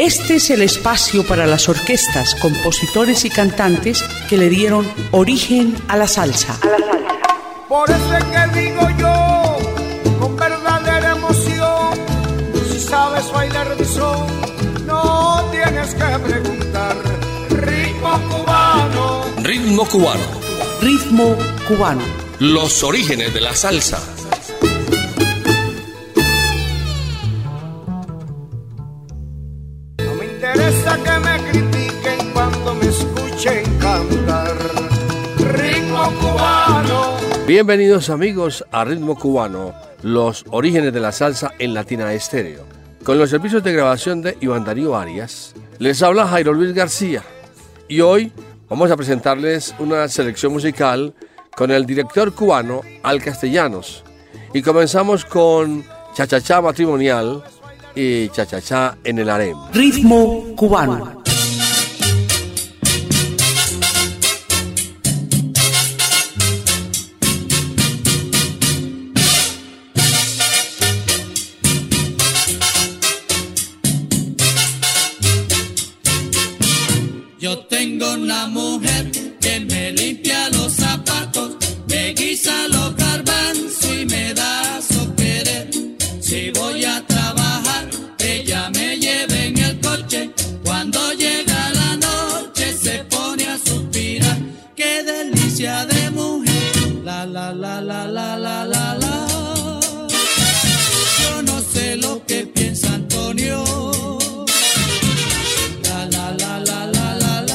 Este es el espacio para las orquestas, compositores y cantantes que le dieron origen a la salsa. Por eso es que digo yo, con verdadera emoción, si sabes bailar de son, no tienes que preguntar. Ritmo cubano. Ritmo cubano. Ritmo cubano. Los orígenes de la salsa. No me interesa que me critiquen cuando me escuchen cantar. Ritmo cubano. Bienvenidos amigos a Ritmo Cubano, los orígenes de la salsa en Latina Estéreo. Con los servicios de grabación de Iván Darío Arias, les habla Jairo Luis García. Y hoy vamos a presentarles una selección musical con el director cubano Al Castellanos. Y comenzamos con Cha-Cha-Cha Matrimonial y Cha-Cha-Cha en el Harem. Ritmo cubano. Yo tengo una mujer que me limpia los zapatos, me guisa los garbanzos y me da su querer. Si voy a trabajar, ella me lleva en el coche. Cuando llega la noche se pone a suspirar. ¡Qué delicia de mujer! La la la la la la la la. Yo no sé lo que piensa Antonio. La la la la la.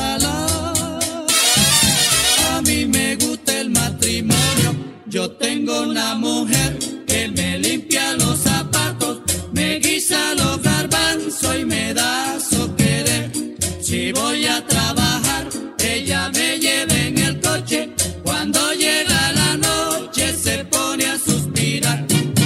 Yo tengo una mujer que me limpia los zapatos, me guisa los garbanzos y me da su querer. Si voy a trabajar, ella me lleva en el coche. Cuando llega la noche se pone a suspirar.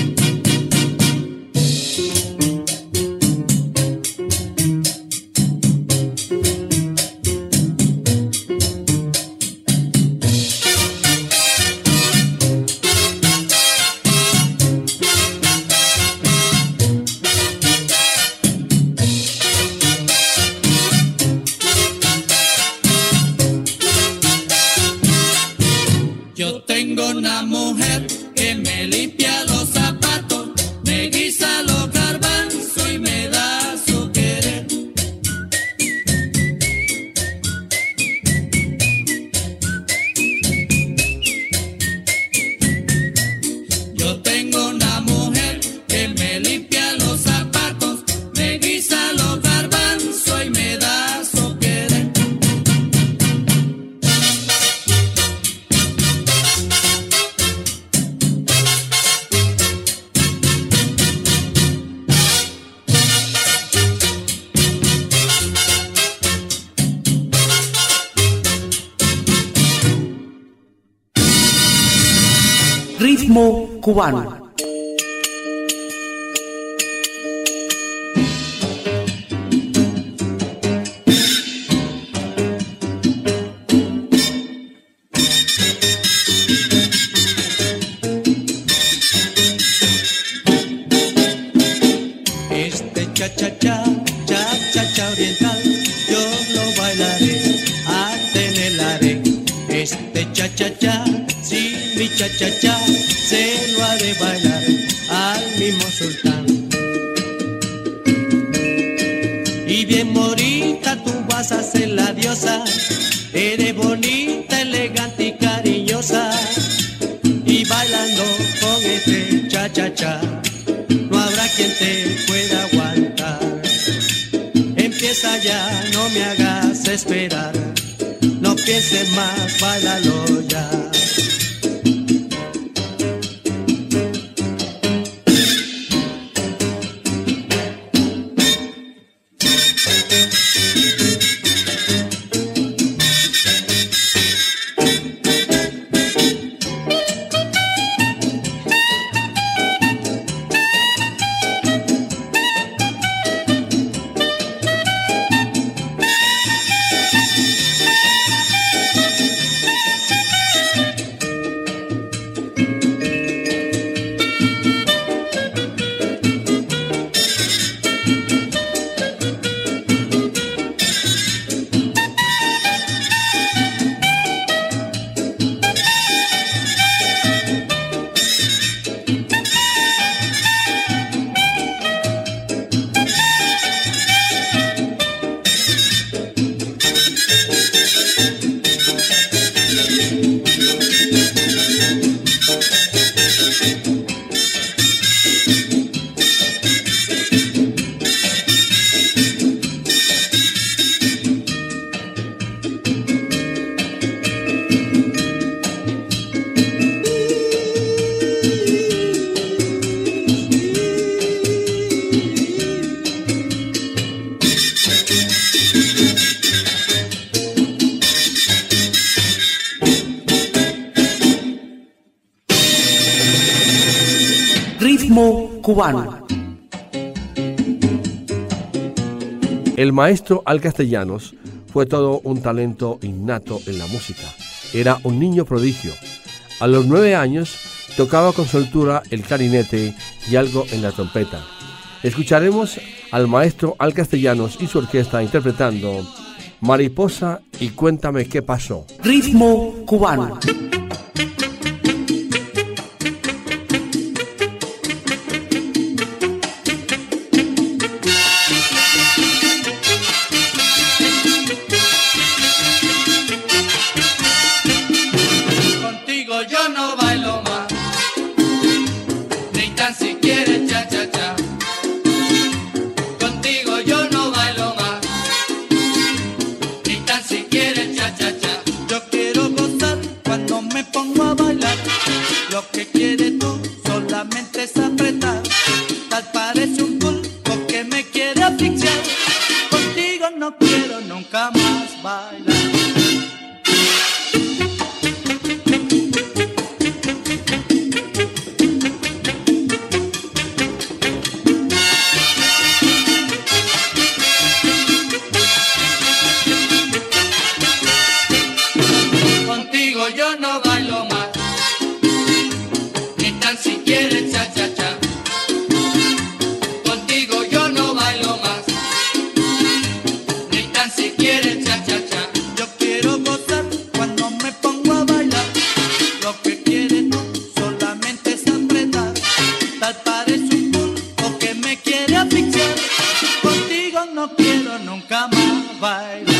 Yo tengo una mujer que me limpia los zapatos, me guisa los garbanzos y me da su querer. Yo tengo una mujer que me limpia los zapatos, me guisa los garbanzos y me da su querer. Ritmo cubano. Este cha-cha-cha, cha-cha-cha oriental, yo lo bailaré hasta en el harén. Este cha-cha-cha, sí, mi cha-cha-cha, se lo haré bailar al mismo sultán. Y bien morita, tú vas a ser la diosa, eres bonita, elegante y cariñosa. Y bailando con este cha-cha-cha, no habrá quien te pueda aguantar. Empieza ya, no me hagas esperar, no pienses más, báilalo ya. cubano. El maestro Al Castellanos fue todo un talento innato en la música. Era un niño prodigio. A los 9 años tocaba con soltura el clarinete y algo en la trompeta. Escucharemos al maestro Al Castellanos y su orquesta interpretando Mariposa y Cuéntame qué pasó. Ritmo cubano. Yo no bailo más, ni tan siquiera cha cha cha. Contigo yo no bailo más, ni tan siquiera cha cha cha. Yo quiero gozar cuando me pongo a bailar. Lo que quieres tú solamente es apretar. Tal parece un pulpo que me quiere asfixiar. Contigo no quiero nunca más bailar. Yo no bailo más, ni tan siquiera cha cha cha. Contigo yo no bailo más, ni tan siquiera cha cha cha. Yo quiero gozar cuando me pongo a bailar. Lo que quieres tú solamente es apretar. Tal parece un pulpo que me quiere asfixiar. Contigo no quiero nunca más bailar.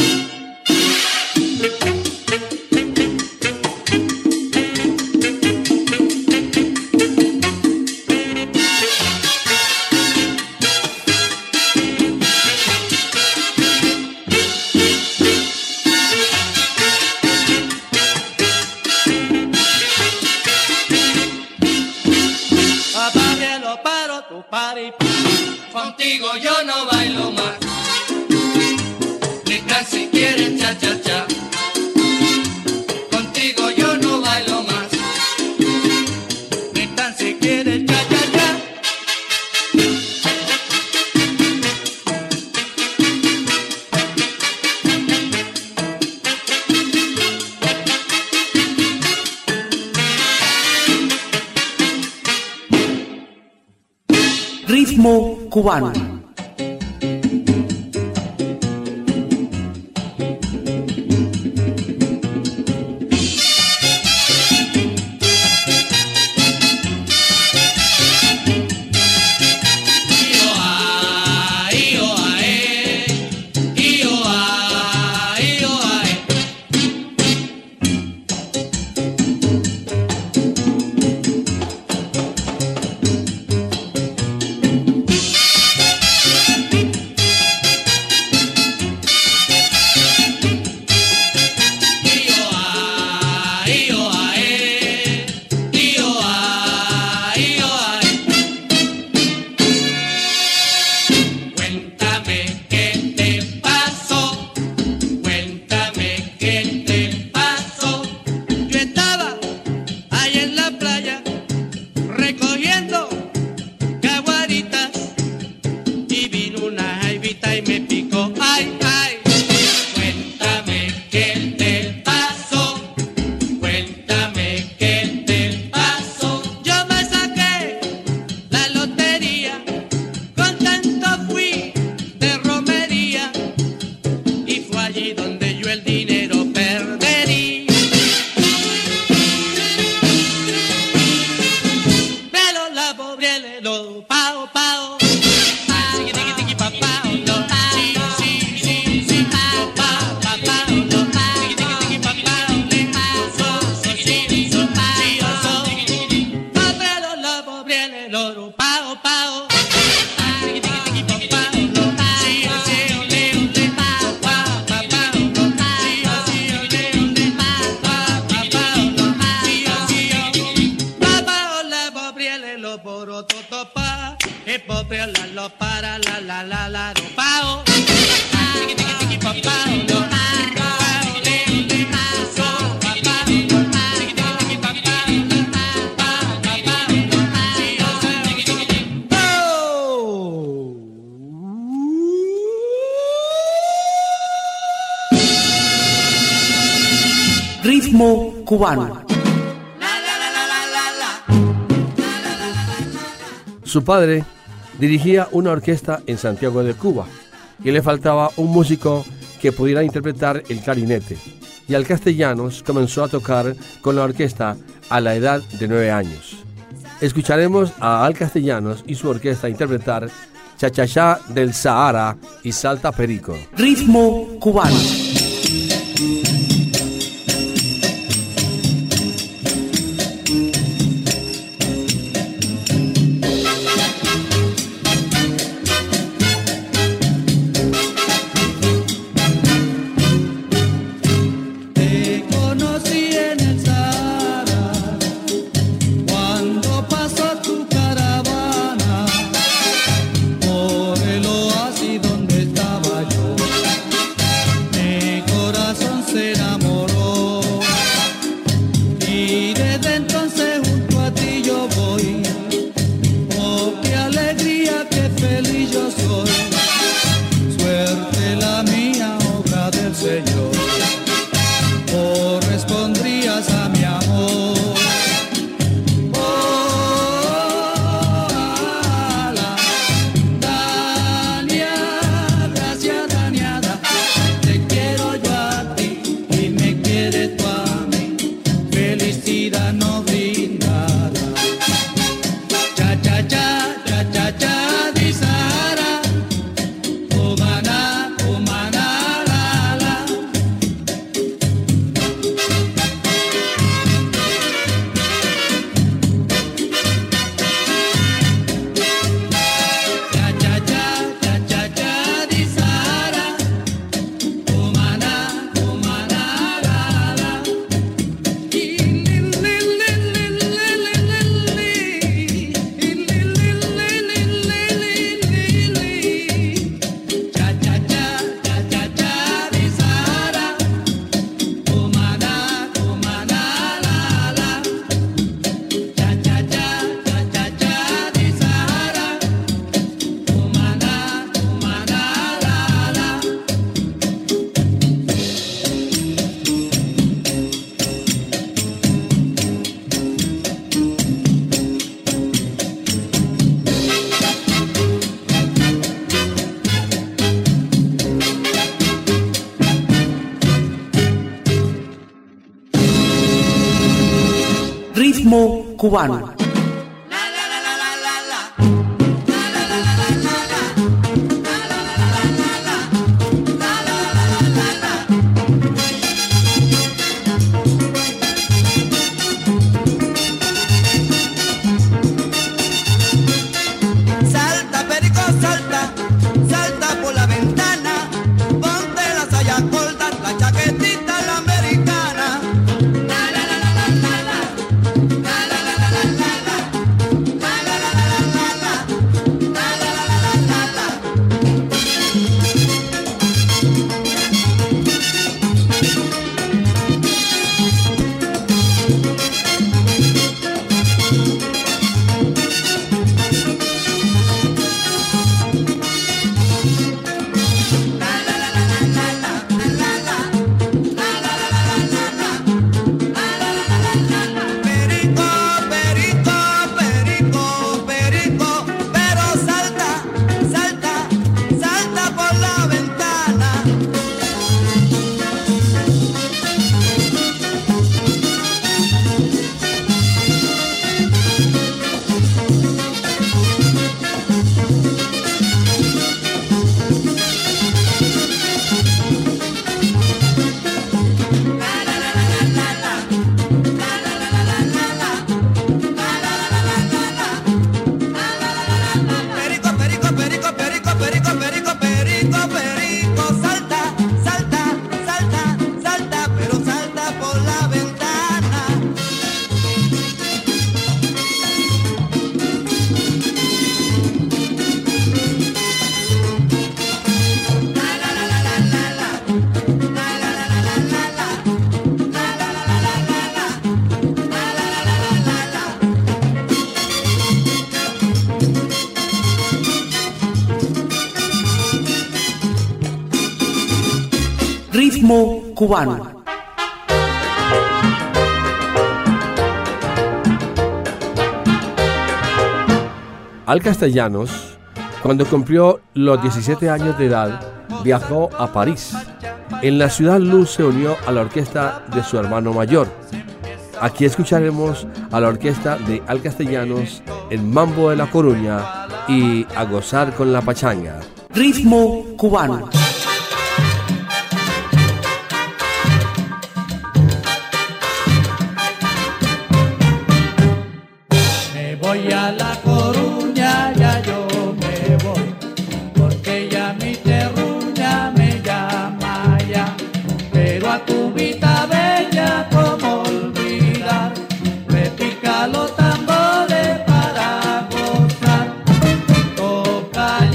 Contigo yo no bailo más, ni tan siquiera cha cha cha. Contigo yo no bailo más, ni tan siquiera cha cha cha. Ritmo cubano. Ritmo cubano. Su padre dirigía una orquesta en Santiago de Cuba y le faltaba un músico que pudiera interpretar el clarinete. Y Al Castellanos comenzó a tocar con la orquesta a la edad de 9 años. Escucharemos a Al Castellanos y su orquesta interpretar Cha-Cha-Cha del Sahara y Salta Perico. Ritmo cubano. Ritmo cubano. Ritmo cubano. Al Castellanos, cuando cumplió los 17 años de edad, viajó a París. En la ciudad Luz se unió a la orquesta de su hermano mayor. Aquí escucharemos a la orquesta de Al Castellanos en Mambo de La Coruña y A Gozar con la Pachanga. Ritmo cubano. Me voy a La Coruña, ya yo me voy, porque ya mi terruña me llama ya, pero a Cubita Bella como olvidar, me pica los tambores para gozar, toca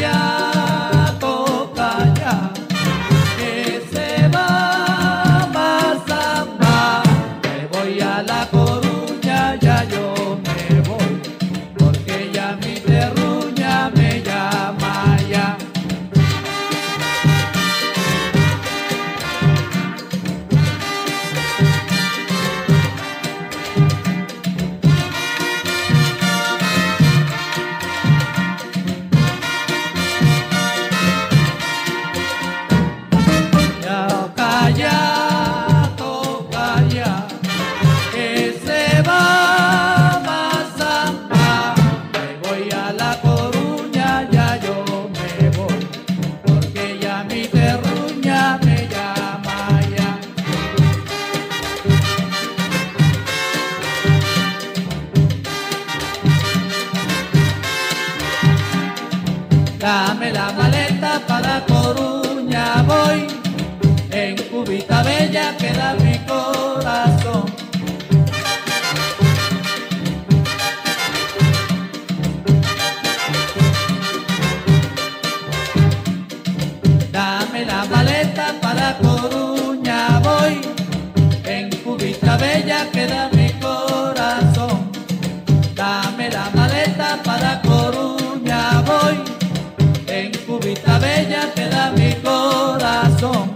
ya, que se va más samba, me voy a La Coruña, ya yo me voy, porque ya mi terruña me llama ya. Toca ya, que se va más samba, me voy a La Coruña, ya yo me voy, porque ya mi terruña me llama ya. Dame la maleta para Coruña voy, en Cubita Bella queda mi corazón. Dame la maleta para Coruña voy, en Cubita Bella queda mi corazón. Dame la maleta para Coruña voy, en Cubita Bella queda mi corazón.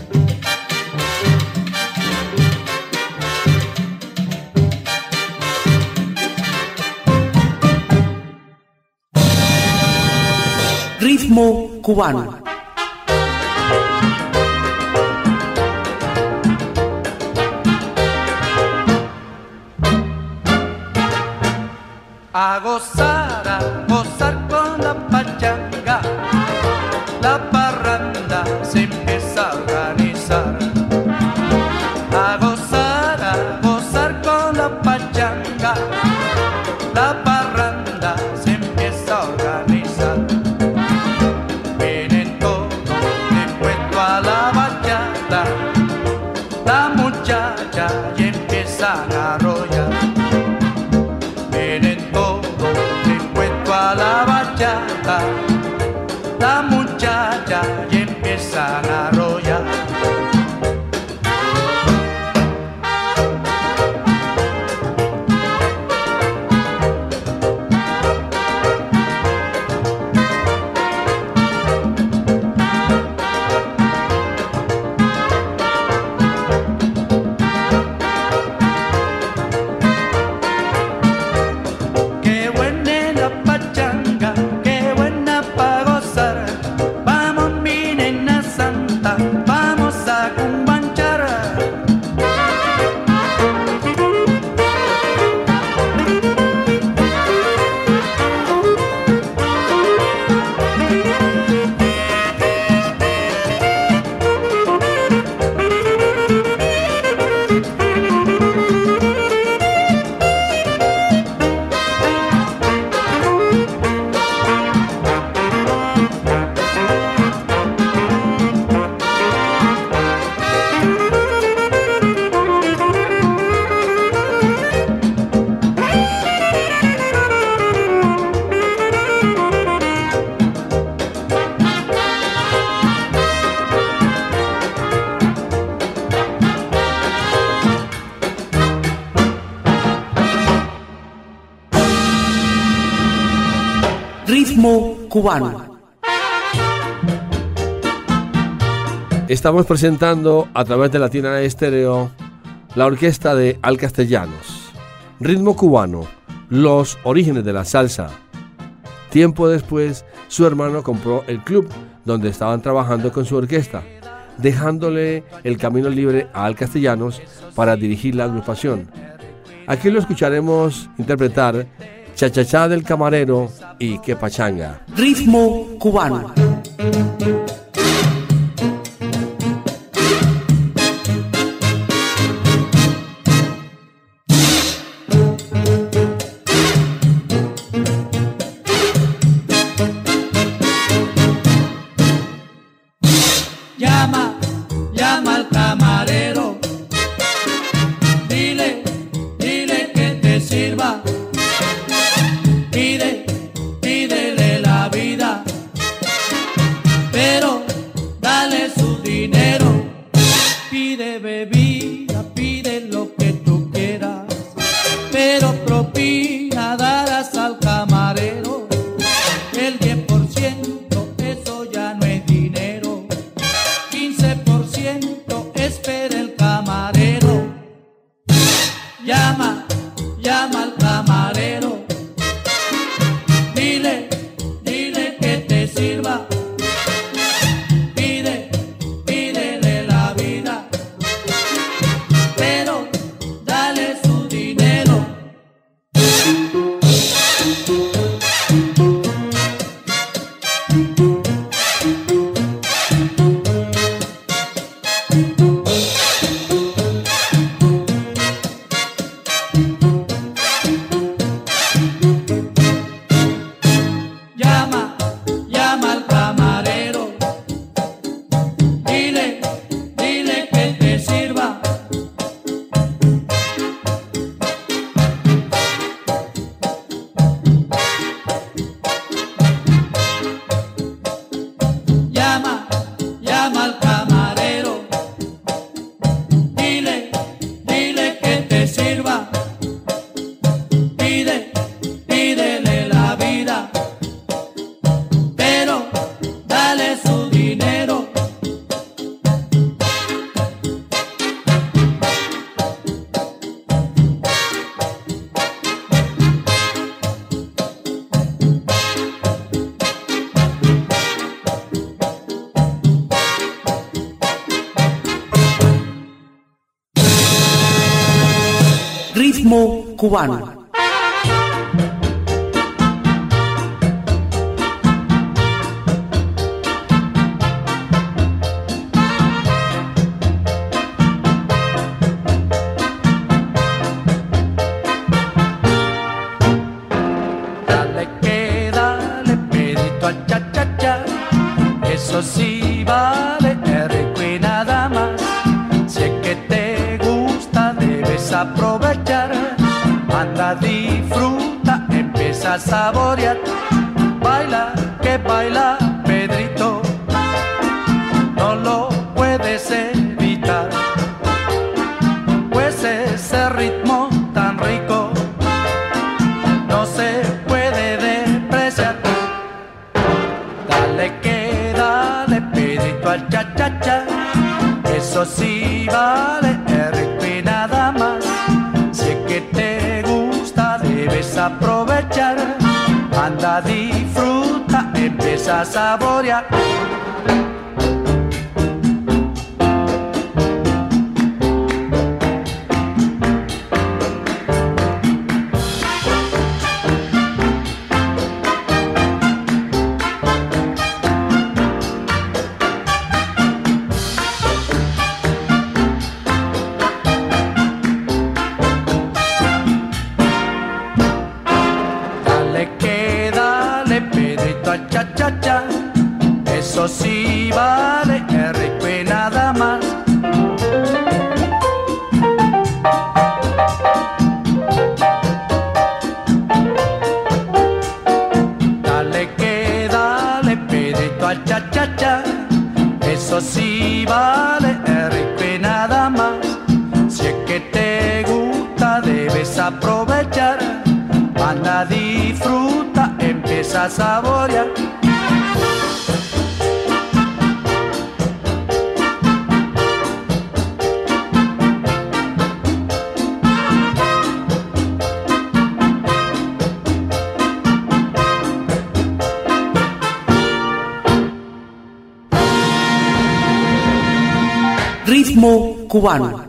Ritmo cubano. A gozar con la pachanga, la parranda se empieza a organizar. A gozar con la pachanga, la parranda se empieza a organizar. Vienen todos dispuestos a la bachata, la muchacha y empiezan a arrollar. Vienen todos dispuestos a la bachata, la muchacha y empiezan a arrollar. Qué buena es la pachanga, qué buena pa' gozar. Vamos mi nena santa, vamos a cumbanchar. Ritmo cubano. Estamos presentando a través de Latina Estéreo la orquesta de Al Castellanos. Ritmo cubano, los orígenes de la salsa. Tiempo después, su hermano compró el club donde estaban trabajando con su orquesta, dejándole el camino libre a Al Castellanos para dirigir la agrupación. Aquí lo escucharemos interpretar Cha Cha Cha del Camarero y Que Pachanga. Ritmo cubano. Llama al camarero, dile que te sirva, pídele la vida, pero dale su dinero, pide bebida, pide lo que tú quieras, pero propina darás al camarero, el 10% eso ya no es dinero, 15% espera el camarero. Llama al camarero, dile que te sirva, pídele la vida, pero dale su dinero. Llama al camarero, dile que te sirva, llama al camarero, dile que te sirva, pídele la vida, pero dale su dinero. Ritmo cubano. Dale, pedito al cha cha cha, eso sí vale, es rico y nada más. Si es que te gusta debes aprovechar, anda disfruta, empieza a saborear, baila que baila Pedrito, no lo puedes evitar, pues ese ritmo tan rico no se puede despreciar. Dale, Pedrito al cha cha cha, eso sí vale, es rico y nada más. Si es que te gusta debes aprovechar, anda disfruta, empieza a saborear. Dale, Pedrito al cha cha cha, eso sí vale, es rico y nada más. Dale, Pedrito al cha cha cha, eso sí vale, es rico y nada más. Si es que te gusta debes aprovechar, anda disfruta, empieza a saborear. Ritmo cubano.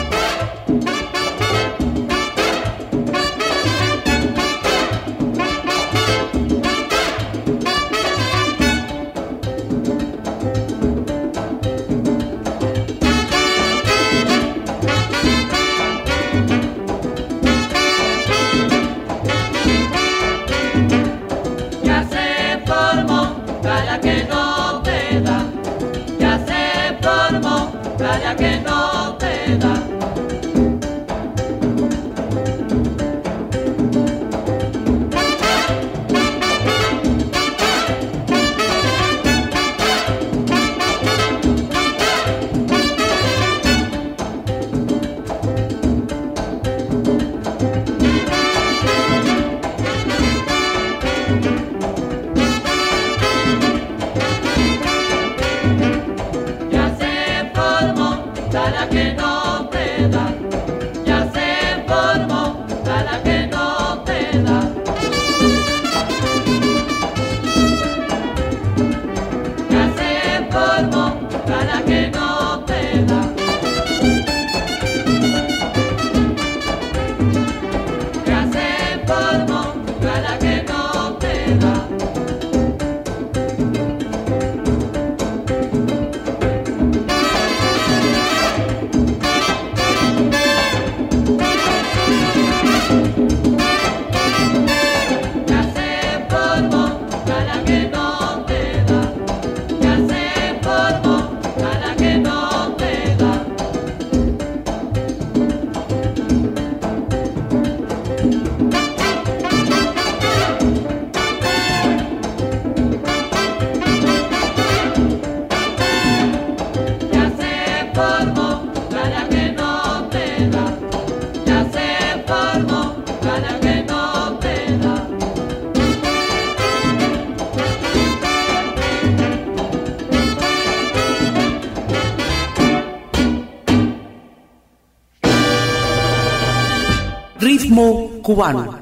Ritmo cubano.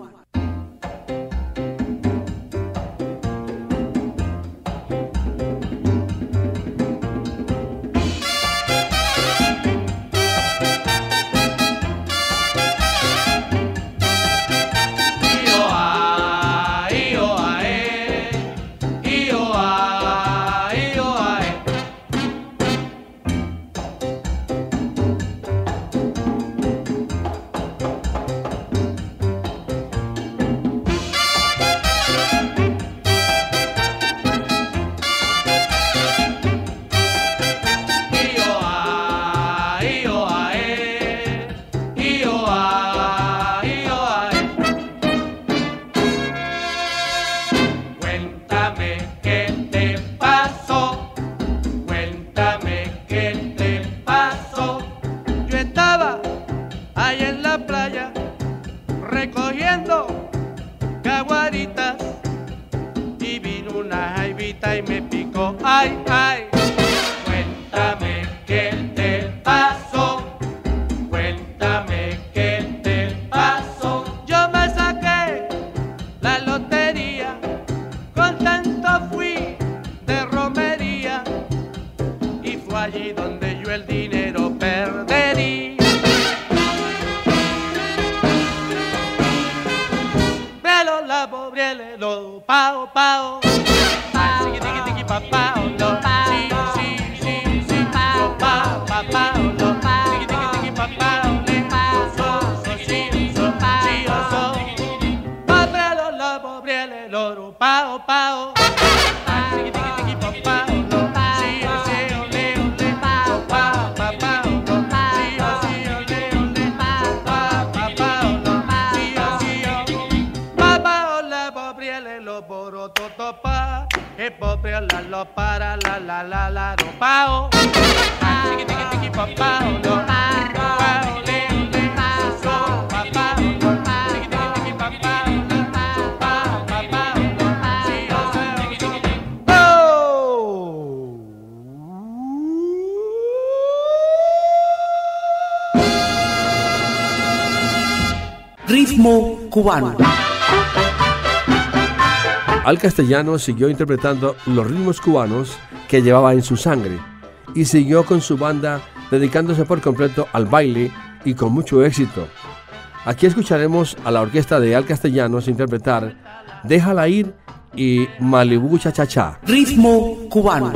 Ritmo cubano. Al Castellano siguió interpretando los ritmos cubanos que llevaba en su sangre y siguió con su banda dedicándose por completo al baile y con mucho éxito. Aquí escucharemos a la orquesta de Al Castellanos interpretar Déjala ir y Malibú Cha Cha Cha. Ritmo cubano.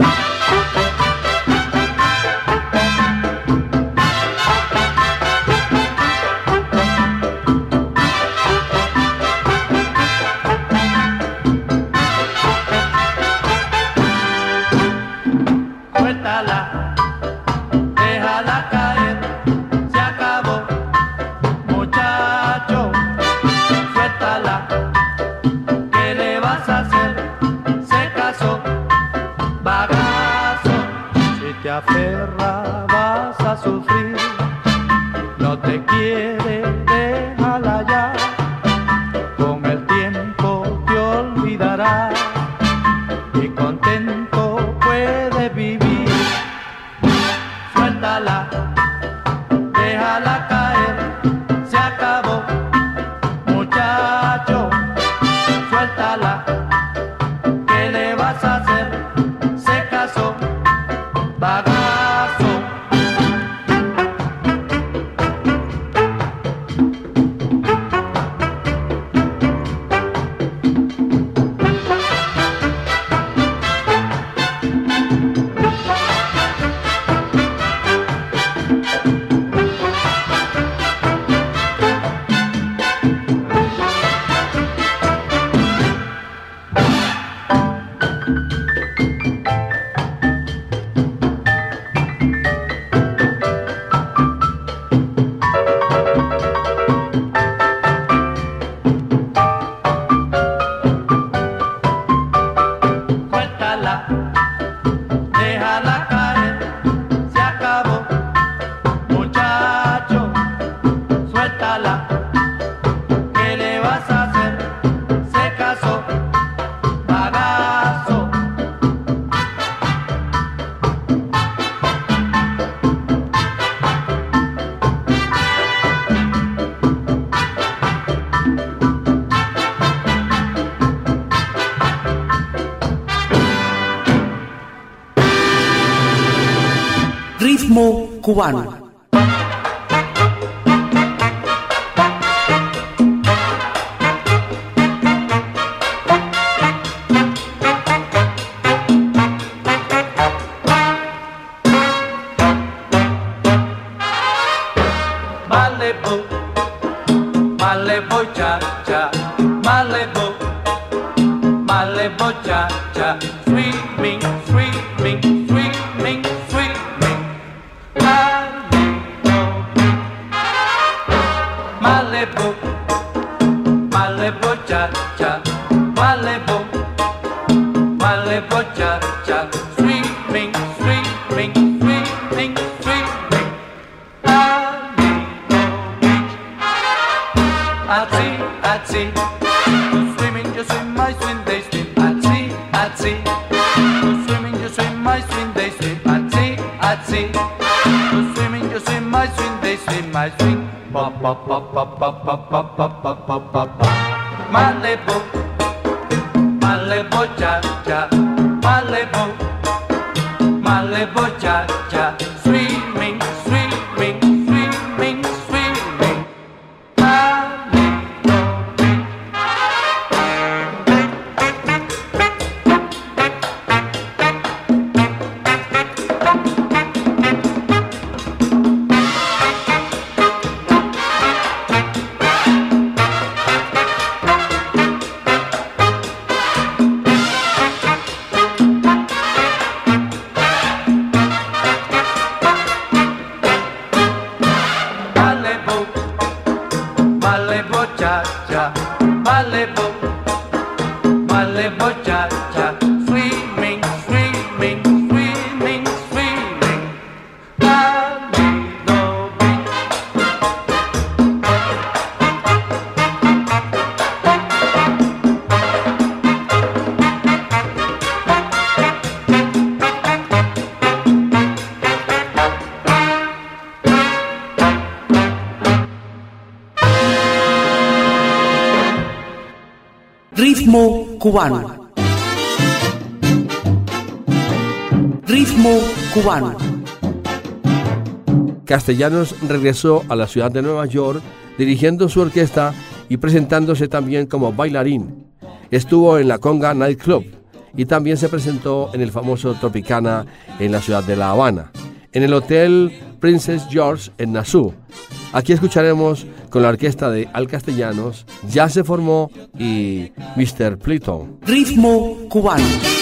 Aferra, vas a sufrir, no te quiere, déjala ya, con el tiempo te olvidarás y contento puedes vivir. Suéltala, déjala caer, se acabó, muchacho, suéltala, ¿qué le vas a hacer? Se casó. Bagazo. Ritmo cubano. Malibu cha cha, Malibu, Malibu cha cha, swimming, swimming, swimming, swimming. Malibu, Malibu cha cha, Malibu, Malibu cha cha, swimming, swimming, swimming, swimming. Atsi, you swimming, you swim, I swim, they swim. Atsi, you swimming, you swim, I swim, they swim. Atsi, you swimming, you swim, I swim, they swim. I swim. Ba ba ba ba ba ba ba ba ba ba ba ba. Malibu, Malibu cha cha, Malibu, Malibu cha cha, swimming, swimming, swimming, swimming. Malibu cha cha, Malibu, Malibu cha cha, swimming, swimming, swimming, swimming. Malibu Beach. Ritmo cubano. Ritmo cubano. Castellanos regresó a la ciudad de Nueva York dirigiendo su orquesta y presentándose también como bailarín. Estuvo en la Conga Night Club y también se presentó en el famoso Tropicana en la ciudad de La Habana, en el Hotel Princess George en Nassau. Aquí escucharemos con la orquesta de Al Castellanos, Ya se formó y Mr. Pliton. Ritmo cubano.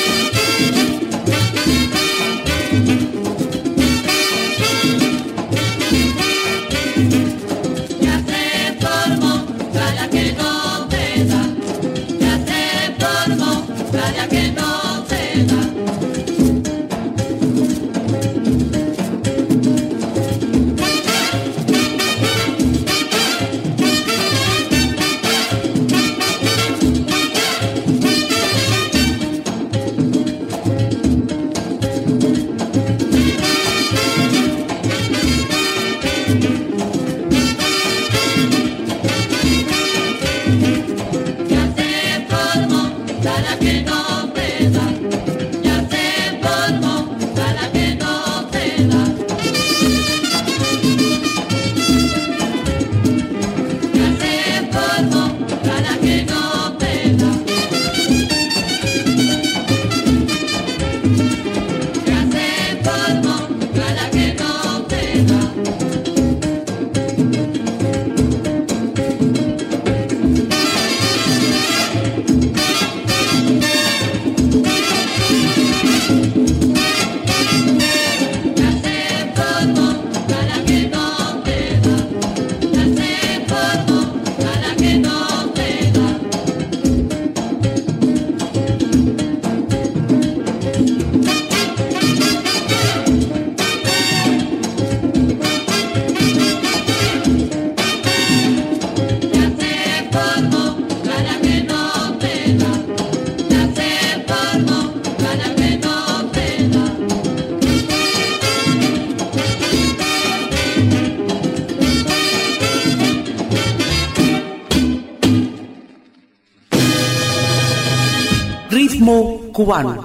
Ritmo cubano.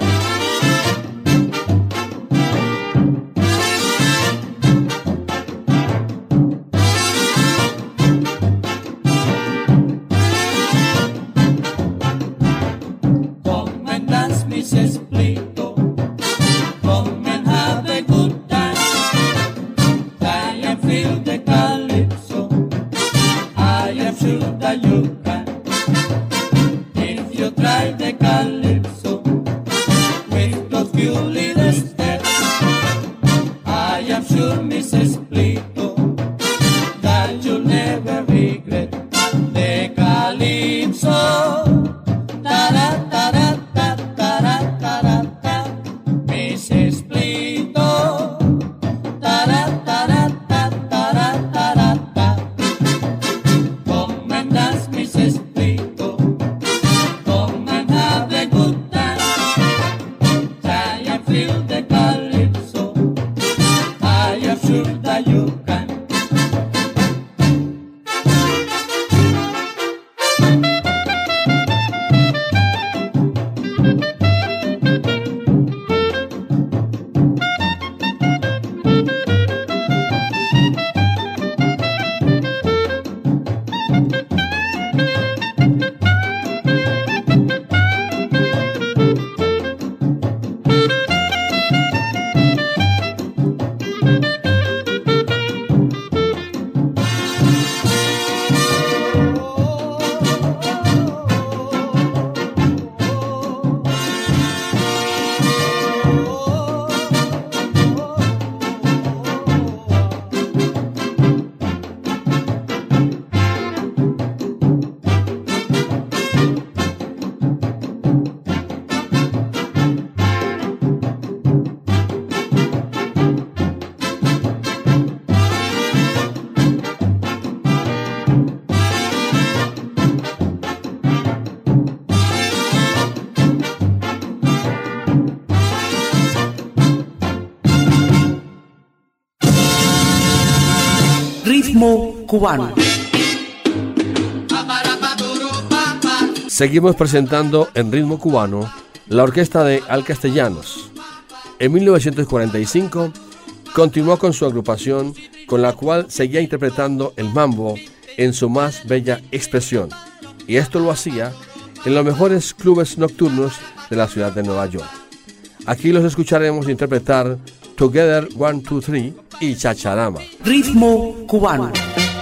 Come and dance, Mrs. Plito. Come and have a good time. Try and feel the calypso. I am sure that you can. If you try the calypso with those few little steps, I am sure, Mrs. Plito, that you'll never regret the calypso. Mrs. Plito, come and dance, Mrs. Plito. Come and have a good time. Try and feel the calypso. I am sure that you can. Ritmo cubano. Seguimos presentando en Ritmo Cubano la orquesta de Al Castellanos. En 1945 continuó con su agrupación con la cual seguía interpretando el mambo en su más bella expresión. Y esto lo hacía en los mejores clubes nocturnos de la ciudad de Nueva York. Aquí los escucharemos interpretar Together 1, 2, 3 y Chacharama. Ritmo cubano.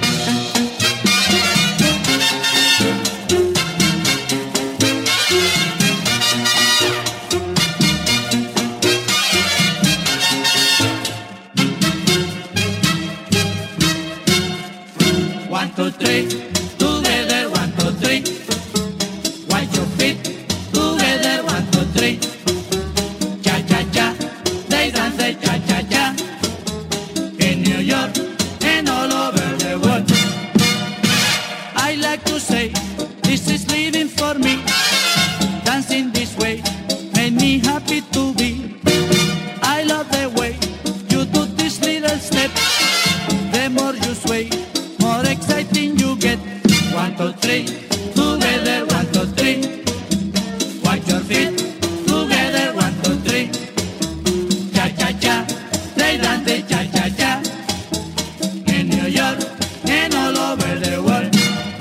One, two, three, together, 1, 2, 3. Wipe your feet, together, 1, 2, 3. Cha cha cha, they dance the cha cha cha. In New York and all over the world. I like to say, this is living for me. Dancing this way made me happy to be. I love the way you do this little step. The more you sway, more exciting you get. 1, 2, 3, together, 1, 2, 3. Watch your feet, together, 1, 2, 3. Cha cha cha, they dance the cha cha cha. In New York and all over the world.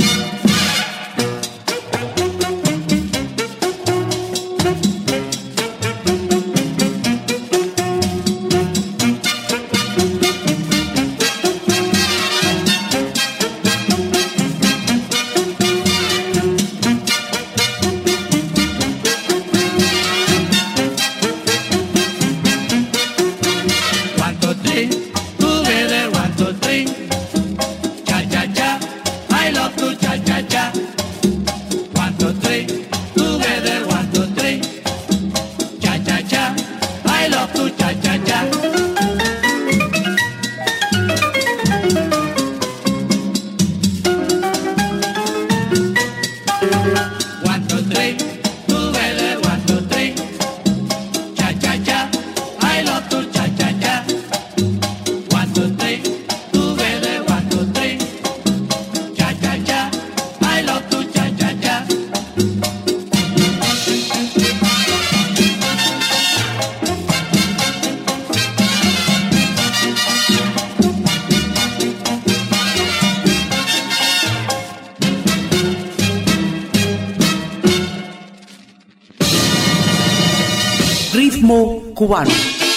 Ritmo cubano.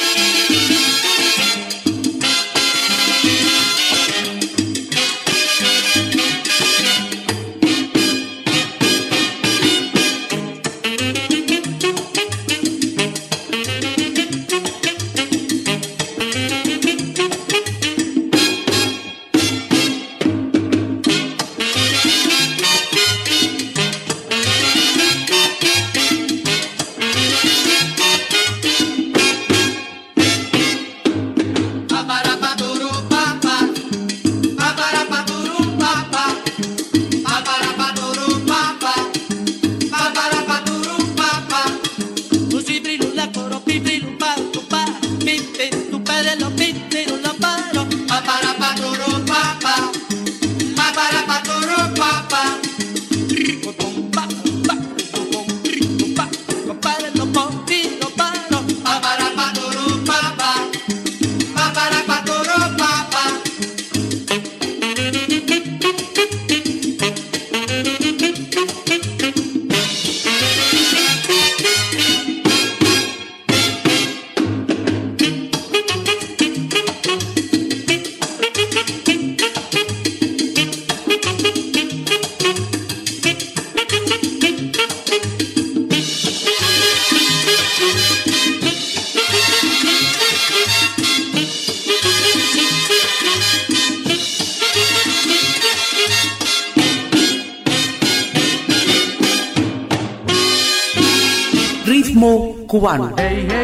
Ritmo cubano.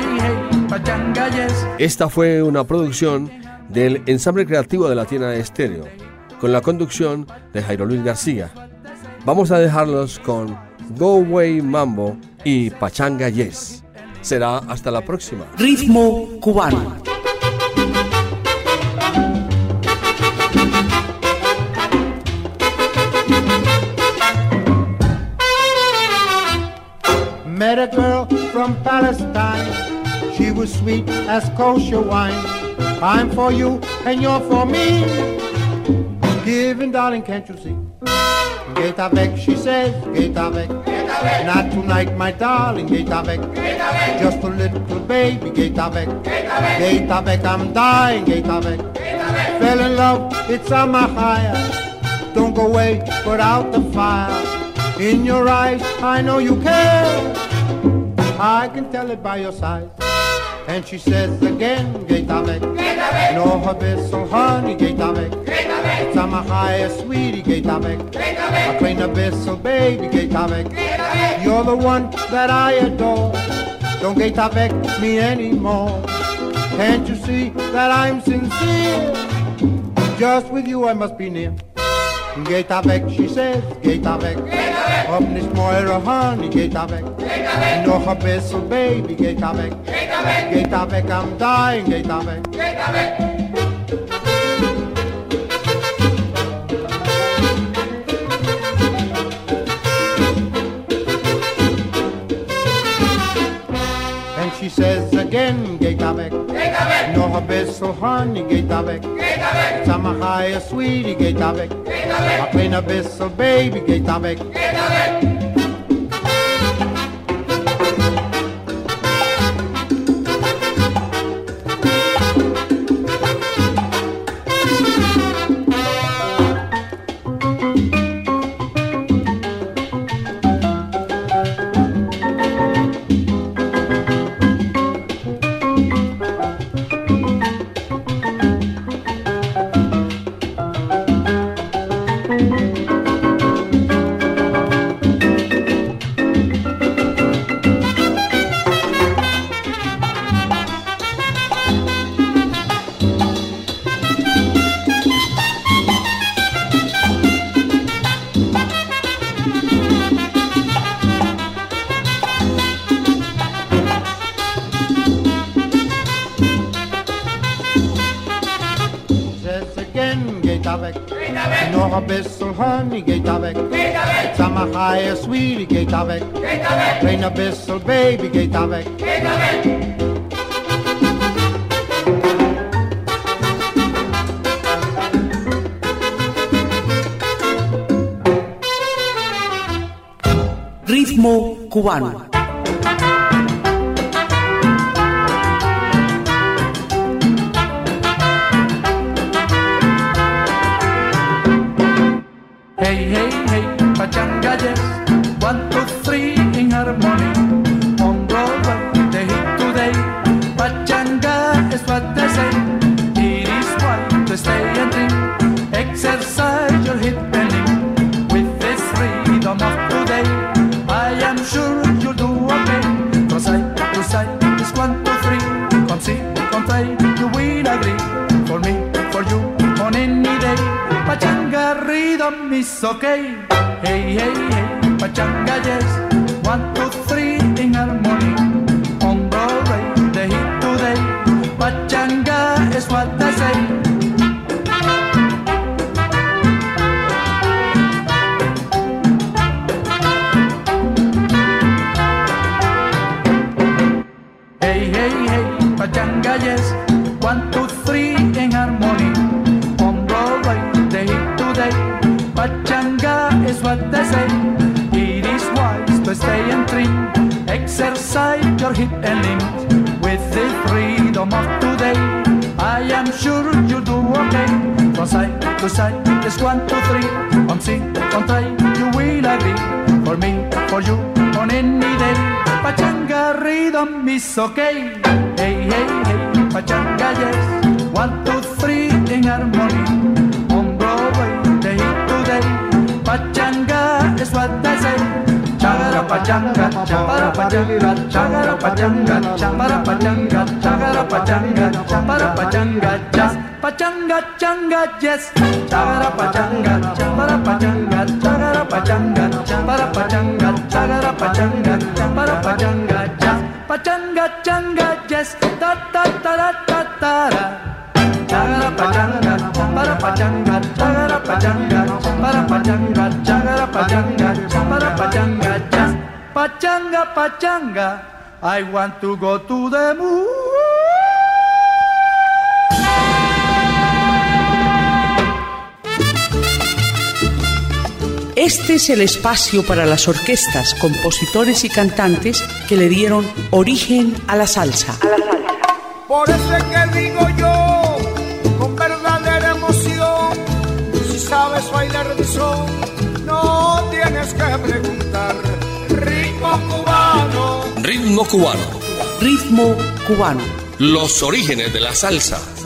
Esta fue una producción del Ensamble Creativo de Latina Estéreo, con la conducción de Jairo Luis García. Vamos a dejarlos con Go Way Mambo y Pachanga Yes. Será hasta la próxima. Ritmo cubano. Met a girl from Palestine. She was sweet as kosher wine. I'm for you and you're for me. Giving, darling, can't you see? Get avec, she says, get avec. Not tonight, my darling, get avec. Just a little baby, get avec. Get avec, I'm dying, get avec. Fell in love, it's on my higher. Don't go away, put out the fire. In your eyes, I know you care. I can tell it by your size. And she says again, get avec. No abyssal honey, get avec. It's on my higher, sweetie, get avec. A plain abyssal baby, get avec. You're the one that I adore. Don't get avec me anymore. Can't you see that I'm sincere? Just with you I must be near. Get avec, she says, get avec. Up this moira honey, get avec. No abyssal baby, get avec. Get avec, I'm dying, get avec. And she says again, get avec. No abyssal honey, get avec. It's on my higher, sweetie, get avec. A plain abyssal baby, get avec. No abyssal honey, get avec. It's on my higher, sweetie, get avec. Plain abyssal baby, get avec. Ritmo cubano. Hey, hey, hey, pachanga, yes. 1, 2, 3 in harmony. On Broadway, the hit today. Pachanga is what they say. It is why to stay and drink. Exercise your hip bending. With this rhythm of today, I am sure you'll do okay. From side to side, it's 1, 2, 3. Come see, come try, you will agree. For me, for you, on any day. Pachanga rhythm is okay. Hey, hey, hey, pachanga, yes. 1, 2, 3 in harmony. On Broadway, the hit today. Pachanga is what I say. Hey, hey, hey, pachanga, yes. 1, 2, 3 in harmony. On Broadway, the hit today. Pachanga is what they say. It is wise to stay and trim. Exercise your hip and limbs. With the freedom of today, I am sure you'll do okay. From side to side, it's 1, 2, 3. On see, on try, you will agree. For me, for you, on any day. Pachanga rhythm is okay. Hey, hey, hey, pachanga, yes. 1, 2, 3 in harmony. On Broadway, the hit today. Pachanga is what I say. Chagara pachanga, chapara pachanga, chagara pachanga, chapara pachanga, chagara pachanga, chapara pachanga, jazz, pachanga, changa, yes. Chagara pachanga, chapara pachanga, chagara pachanga, chapara pachanga, chagara pachanga, chapara pachanga, jazz, pachanga, changa, yes. Ta ta ta ta ta ta. Chagara pachanga, chapara pachanga, chagara pachanga, chapara pachanga, chagara pachanga, chapara pachanga, jazz, pachanga, pachanga, I want to go to the moon. Este es el espacio para las orquestas, compositores y cantantes que le dieron origen a la salsa. Por eso es que digo yo, con verdadera emoción, si sabes bailar de son, no tienes que preguntar. Ritmo cubano. Ritmo cubano. Ritmo cubano. Los orígenes de la salsa.